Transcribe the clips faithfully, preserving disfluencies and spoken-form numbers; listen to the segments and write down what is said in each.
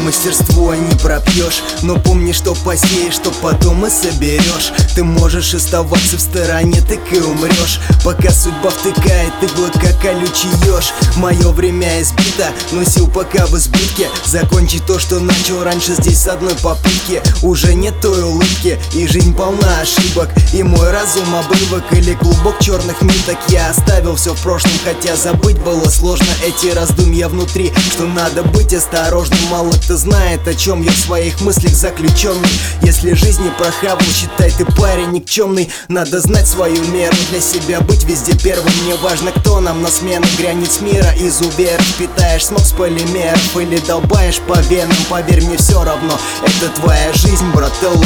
мастерство не пропьешь, но помни, что посеешь, что потом и соберешь. Ты можешь оставаться в стороне, так и умрешь, пока судьба втыкает иглы, как колючий еж. Мое время избито, но сил пока в избытке. Закончить то, что начал раньше здесь с одной попытки. Уже нет той улыбки, и жизнь полна ошибок. И мой разум обрывок или клубок черных ниток. Я оставил все в прошлом, хотя забыть было сложно. Эти раздумья внутри, что надо быть осторожным. Мало кто знает, о чем я в своих мыслях заключенный. Если жизнь не прохавал, считай, ты парень никчемный. Надо знать свою меру, для себя быть везде первым. Не важно, кто нам на смену грянет с мира изуверов. Питаешь смог с полимеров или долбаешь по венам. Поверь мне, все равно, это твоя жизнь, брателло.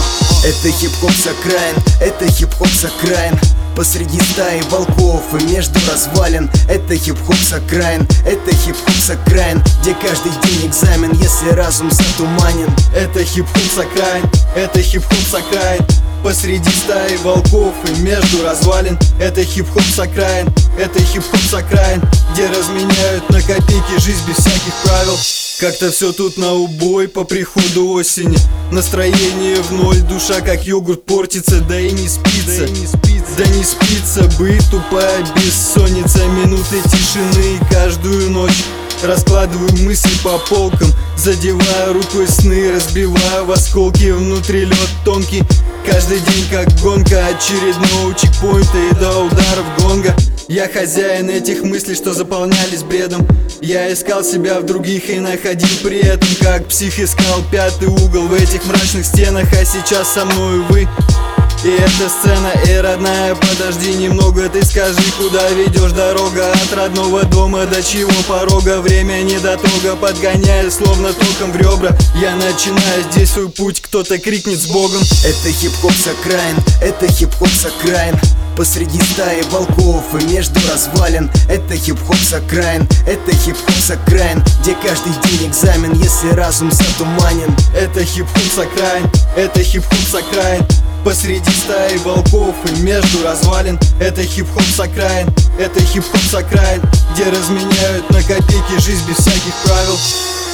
Это хип-хоп с окраин, это хип-хоп с окраин. Посреди стаи волков и между развалин. Это хип-хоп с окраин, это хип-хоп с окраин, где каждый день экзамен, если разум затуманен. Это хип-хоп с окраин, это хип-хоп с окраин. Посреди стаи волков и между развалин. Это хип-хоп с окраин, это хип-хоп с окраин, где разменяют на копейки жизнь без всяких правил. Как-то все тут на убой по приходу осени. Настроение в ноль, душа как йогурт портится, да и не спится, да и не спится, да не спится. Быт, тупая бессонница, минуты тишины каждую ночь. Раскладываю мысли по полкам, задевая рукой сны, разбивая в осколки, внутри лед тонкий. Каждый день как гонка очередного чекпоинта и до ударов гонга. Я хозяин этих мыслей, что заполнялись бредом. Я искал себя в других и находил при этом, как псих искал пятый угол в этих мрачных стенах. А сейчас со мною вы. И эта сцена, эй, родная, подожди немного. Ты скажи, куда ведешь дорога? От родного дома до чьего порога? Время недотрога подгоняет, словно током в ребра. Я начинаю здесь свой путь, кто-то крикнет с Богом. Это хип-хоп с окраин, это хип-хоп с окраин. Посреди стаи волков и между развалин. Это хип-хоп с окраин, это хип-хоп с окраин, где каждый день экзамен, если разум затуманен. Это хип-хоп с окраин, это хип-хоп с окраин. Посреди стаи волков и между развалин. Это хип-хоп с окраин, это хип-хоп с окраин, где разменяют на копейки жизнь без всяких правил.